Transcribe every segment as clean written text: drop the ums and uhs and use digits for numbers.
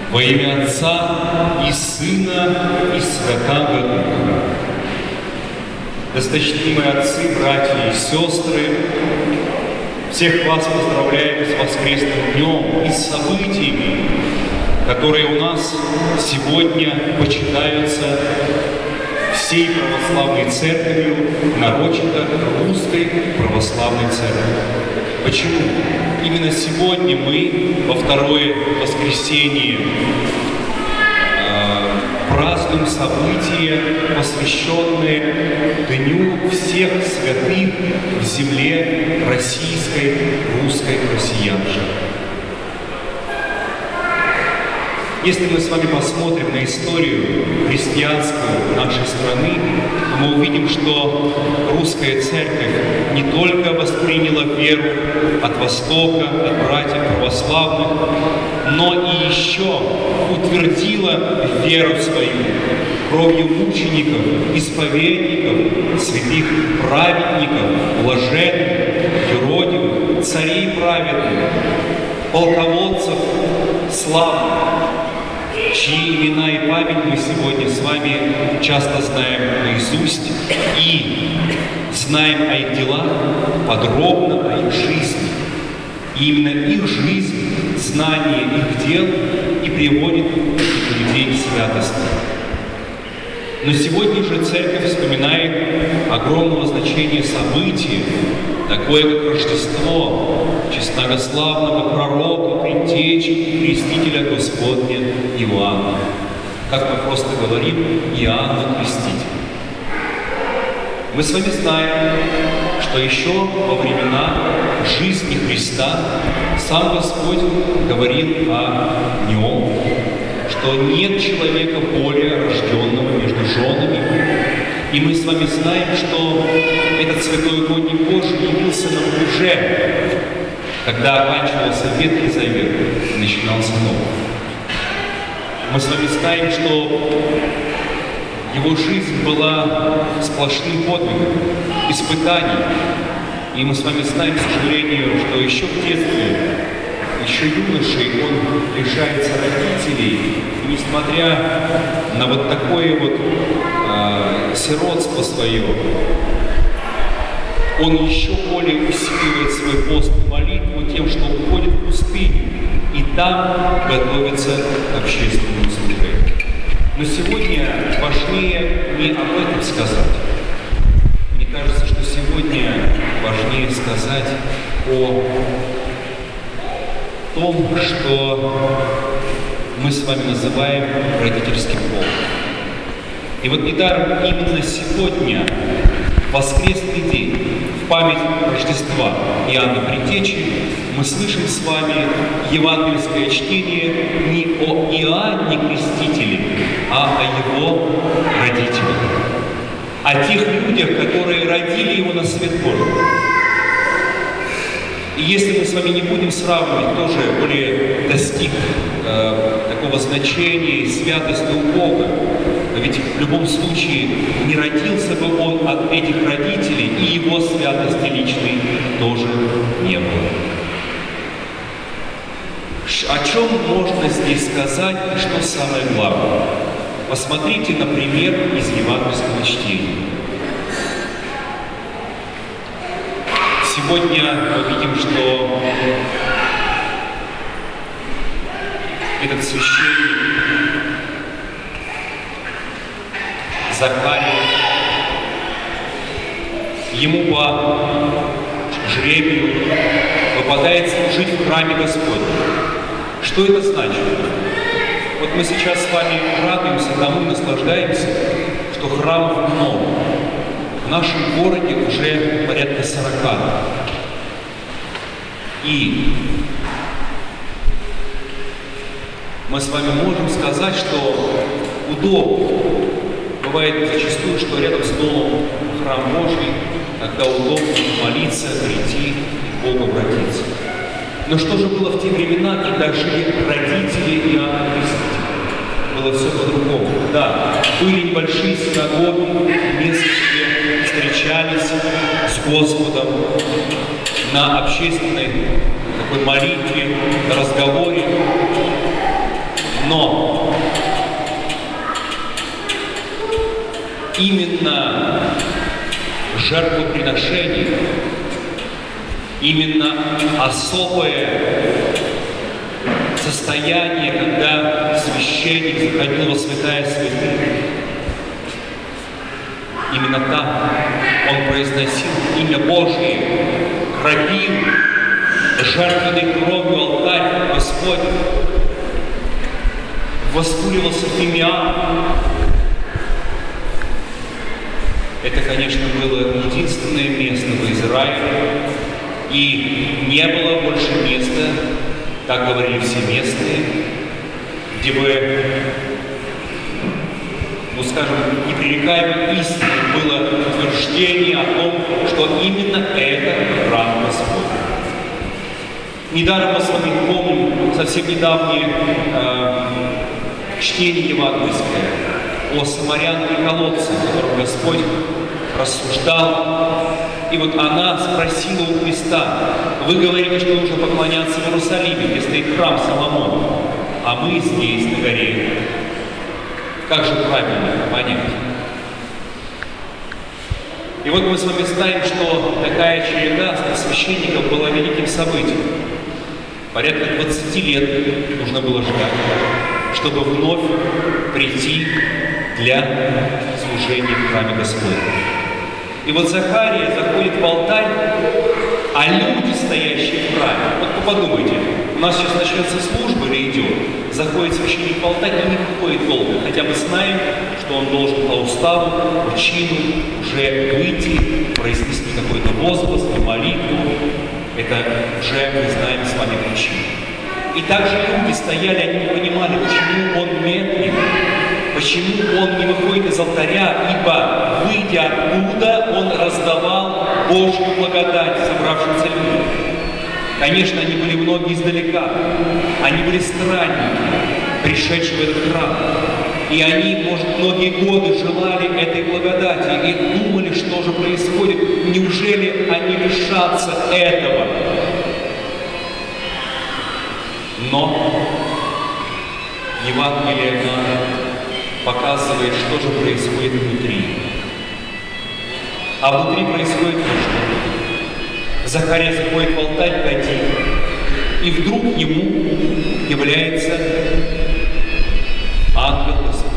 Во имя Отца и Сына и Святаго Духа. Досточтимые отцы, братья и сестры, всех вас поздравляем с воскресным днем и с событиями, которые у нас сегодня почитаются всей православной церковью, нарочито Русской православной церкви. Почему? Именно сегодня мы во второе воскресенье празднуем события, посвященные Дню всех святых в земле российской, русской, россиянской. Если мы с вами посмотрим на историю христианскую нашей страны, то мы увидим, что русская церковь не только восприняла веру от Востока, от братьев православных, но и еще утвердила веру свою кровью мучеников, исповедников, святых праведников, блаженных, юродивых, царей праведных, полководцев славных, чьи имена и память мы сегодня с вами часто знаем наизусть и знаем о их делах подробно, о их жизни. И именно их жизнь, знание их дел и приводит этих людей к святости. Но сегодня же Церковь вспоминает огромного значения события, такое как Рождество честногославного пророка, предтечи и крестителя Господня Иоанна. Как мы просто говорим, Иоанна Креститель. Мы с вами знаем, что еще во времена жизни Христа сам Господь говорил о нем, что нет человека более рожденного между женами. И мы с вами знаем, что этот святой угодник Божий явился нам уже, когда оканчивался Ветхий Завет и начинался Новый. Мы с вами знаем, что его жизнь была сплошным подвигом, испытанием. И мы с вами знаем, к сожалению, что еще в детстве, еще юношей он лишается родителей. И несмотря на вот такое вот сиротство свое, он еще более усиливает свой пост и молитву тем, что уходит в пустыню и там готовится к общественному служению. Но сегодня важнее не об этом сказать. Мне кажется, что сегодня важнее сказать о том, что мы с вами называем родительским полом. И вот недаром именно сегодня, воскресный день, в память Рождества Иоанна Предтечи, мы слышим с вами евангельское чтение не о Иоанне Крестителе, а о его родителях, о тех людях, которые родили его на свет Божий. И если мы с вами не будем сравнивать, кто же более достиг такого значения и святости у Бога, ведь в любом случае не родился бы он от этих родителей, и его святости личной тоже не было. О чем можно здесь сказать и что самое главное? Посмотрите, например, из евангельского чтения. Сегодня мы видим, что этот священник Захарий, ему по жребию выпадает служить в храме Господнем. Что это значит? Вот мы сейчас с вами радуемся тому и наслаждаемся, что храмов много. В нашем городе уже порядка 40. И мы с вами можем сказать, что удобно. Бывает зачастую, что рядом с домом храм Божий, тогда удобно молиться, прийти, к Богу обратиться. Но что же было в те времена, когда жили родители Иоанна Крестителя? Было все по-другому. Да, были небольшие синагоги, места, где встречались с Господом на общественной такой молитве, на разговоре. Но именно жертвоприношение, именно особое состояние, когда священник заходил во святая святых, именно там он произносил имя Божие, кропил жертвенной кровью алтарь Господень, воскуривался фимиам. Это, конечно, было единственное место в Израиле, и не было больше места, так говорили все местные, где бы, скажем, непререкаемой истиной было утверждение о том, что именно это храм Господень. Недаром мы с вами помним совсем недавнее чтение евангельское о самарянке и колодце, о котором Господь рассуждал. И вот она спросила у Христа: вы говорите, что нужно поклоняться в Иерусалиме, где стоит храм Соломона, а мы здесь, на горе. Как же правильно это понять? И вот мы с вами знаем, что такая череда священников была великим событием. Порядка 20 лет нужно было ждать, чтобы вновь прийти для служения в храме Господня. И вот Захария заходит в алтарь, а люди, стоящие в храме, вот подумайте, у нас сейчас начнется служба или идет, заходит священник в алтарь и не выходит долго, хотя мы знаем, что он должен по уставу, по чину уже выйти, произнести какой-то возглас, молитву. Это уже мы знаем с вами причину. И также люди стояли, они не понимали, почему он медлит, почему он не выходит из алтаря, ибо, выйдя оттуда, он раздавал Божью благодать собравшимся людям. Конечно, они были многие издалека, они были странники, пришедшие в этот храм. И они, может, многие годы желали этой благодати и думали, что же происходит, неужели они лишатся этого. Но Евангелие нам показывает, что же происходит внутри. А внутри происходит то, что Захария заходит в алтарь один, и вдруг ему является ангел Господь.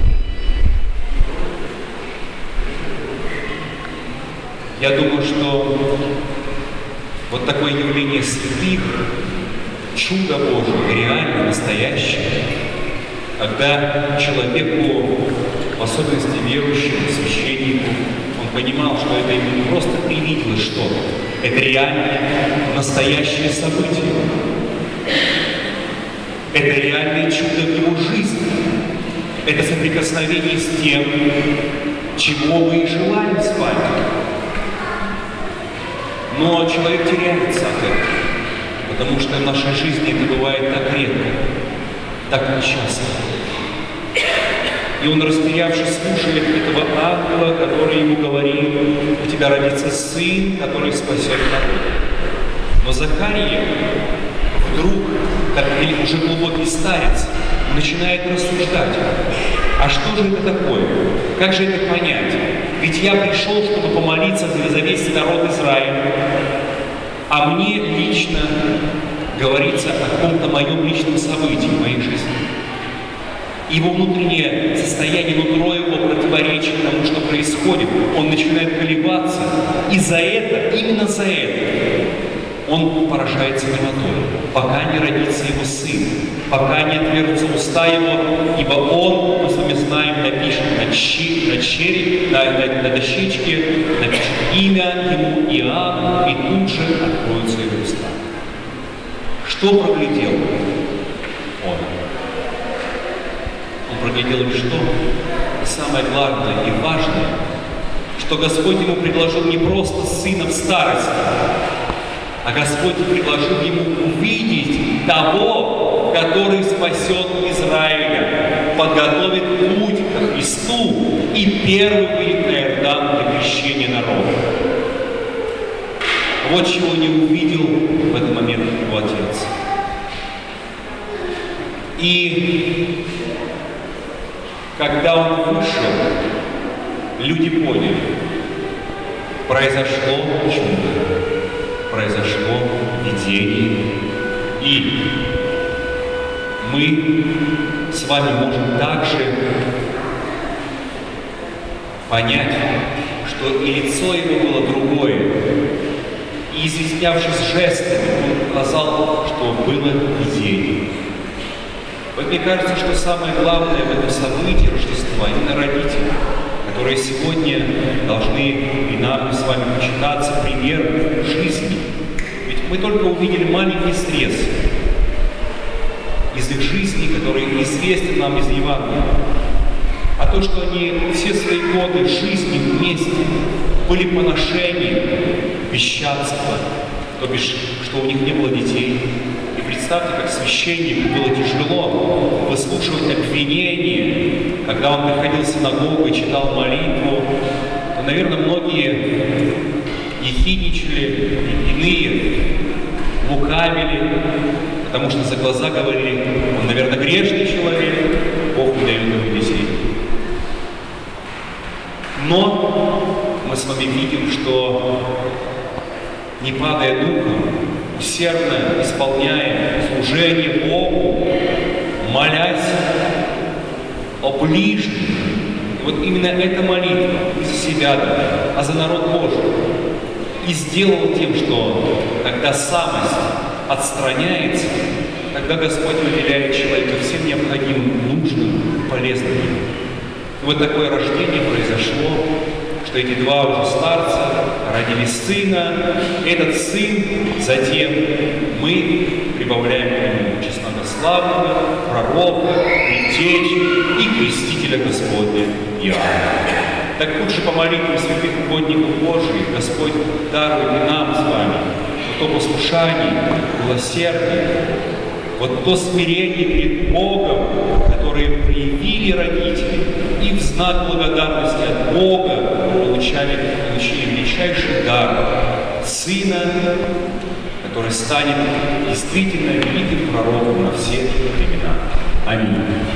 Я думаю, что вот такое явление святых, чудо Божие, реально, настоящее, когда человеку, в особенности верующему, священнику, он понимал, что это ему не просто привиделось что-то, это реальное, настоящее событие. Это реальное чудо в его жизни. Это соприкосновение с тем, чего мы и желаем с вами. Но человек теряется от этого, потому что в нашей жизни это бывает так редко, так нечасто. И он, растерявшись, слушает этого ангела, который ему говорит: у тебя родится сын, который спасет народ. Но Захария вдруг, как уже глубокий старец, начинает рассуждать: а что же это такое? Как же это понять? Ведь я пришел, чтобы помолиться за весь народ Израиля, а мне лично говорится о каком-то моем личном событии в моей жизни. Его внутреннее состояние, нутро его противоречит тому, что происходит. Он начинает колебаться. И за это, именно за это, он поражается немотой, пока не родится его сын, пока не отвергнутся уста его, ибо он, мы с вами знаем, напишет на дощечке, напишет имя ему Иоанн, и тут же откроются его уста. Что проглядел он? Он проглядел лишь то, самое главное и важное, что Господь ему предложил не просто сына в старости, а Господь предложил ему увидеть того, который спасет Израиля, подготовит путь ко Христу и первый выйдет на Иордан для крещения народа. Вот чего не увидел в этот момент его отец. И когда он вышел, люди поняли, произошло чудо, произошло видение, и мы с вами можем также понять, что и лицо его было другое, и, изъяснявшись жестами, он показал, что было видение. Вот мне кажется, что самое главное в этом событии Рождества именно родители, которые сегодня должны и нам, и с вами почитаться пример жизни. Ведь мы только увидели маленький срез из их жизни, который известен нам из Евангелия. А то, что они все свои годы жизни вместе были поношением, бесчадства, то бишь, что у них не было детей. И представьте, как священнику было тяжело выслушивать обвинения, когда он приходил в синагогу и читал молитву, то, наверное, многие ехидничали, иные лукавили, потому что за глаза говорили, он, наверное, грешный человек, Бог не дает ему детей. Но мы с вами видим, что не падая духом, усердно исполняя служение Богу, молясь о ближнем. И вот именно эта молитва не за себя, а за народ Божий и сделала тем, что когда самость отстраняется, тогда Господь выделяет человека всем необходимым, нужным, полезным. И вот такое рождение произошло, что эти два уже старца родили сына. Этот сын затем мы прибавляем к нему честнодославного, пророка, предтечи и крестителя Господня Иоанна. Так лучше по молитве святых угодников Божьих Господь дарует и нам с вами вот то послушание, милосердие, вот то смирение перед Богом, которое проявили родители, и в знак благодарности от Бога получили величайший дар Сына, который станет действительно великим пророком на все времена. Аминь.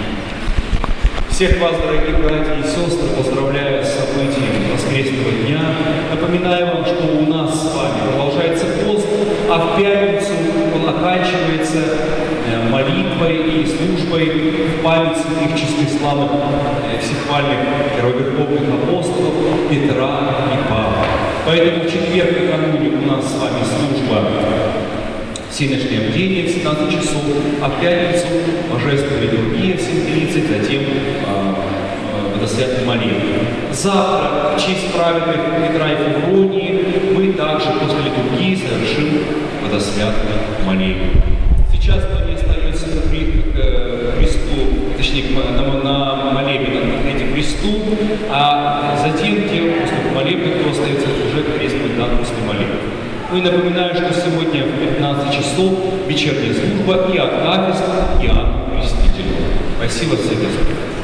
Всех вас, дорогие братья и сестры, поздравляю с событием воскресного дня. Напоминаю вам, что у нас с вами продолжается пост, а в пятницу он оканчивается молитвой и службой в память святых честнославных всехвальных первоверховных апостолов Петра и Павла. Поэтому в четверг накануне у нас с вами служба всеночное бдение в 17 часов, а в пятницу божественная литургия в 7:30, затем водосвятная молитва. Завтра, в честь праведных Петра и Февронии, мы также после литургии совершим водосвятную молитву. Сейчас мне остается к кресту, точнее, на молебен к кресту, а затем после молебна, кто остается, уже крест будет дан после молитвы. Ну и напоминаю, что сегодня в 15 часов вечерняя служба и акафист Иоанну Крестителю. Спасибо всем.